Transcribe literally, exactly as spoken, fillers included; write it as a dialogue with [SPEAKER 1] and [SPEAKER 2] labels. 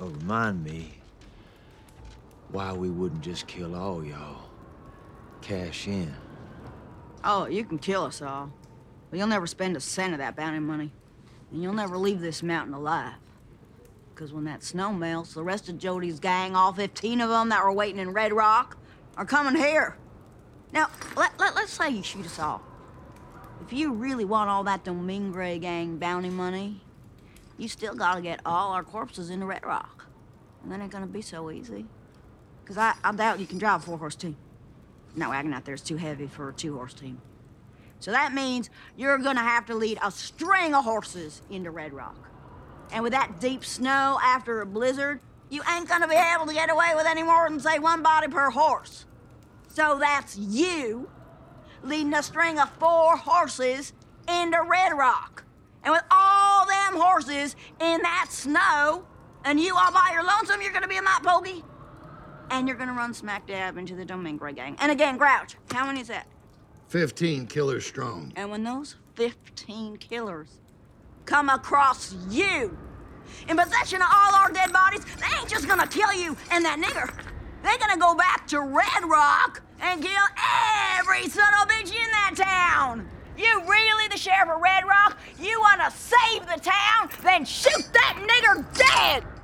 [SPEAKER 1] Well, remind me why we wouldn't just kill all y'all. Cash in.
[SPEAKER 2] Oh, you can kill us all. But you'll never spend a cent of that bounty money. And you'll never leave this mountain alive. Because when that snow melts, the rest of Jody's gang, all fifteen of them that were waiting in Red Rock, are coming here. Now, let, let, let's say you shoot us all. If you really want all that Domingre gang bounty money, you still gotta get all our corpses into Red Rock. And that ain't gonna be so easy. Because I, I doubt you can drive a four-horse team. That wagon out there is too heavy for a two-horse team. So that means you're gonna have to lead a string of horses into Red Rock. And with that deep snow after a blizzard, you ain't gonna be able to get away with any more than, say, one body per horse. So that's you leading a string of four horses into Red Rock. And with all them horses in that snow, and you all by your lonesome, you're gonna be a mite pokey. And you're gonna run smack dab into the Domingre gang. And again, Grouch, how many is that?
[SPEAKER 3] Fifteen killers strong.
[SPEAKER 2] And when those fifteen killers come across you, in possession of all our dead bodies, they ain't just gonna kill you and that nigger. They're gonna go back to Red Rock and kill every son of a bitch in that town. You really the sheriff of Red Rock? You wanna save the town? Then shoot that nigger dead!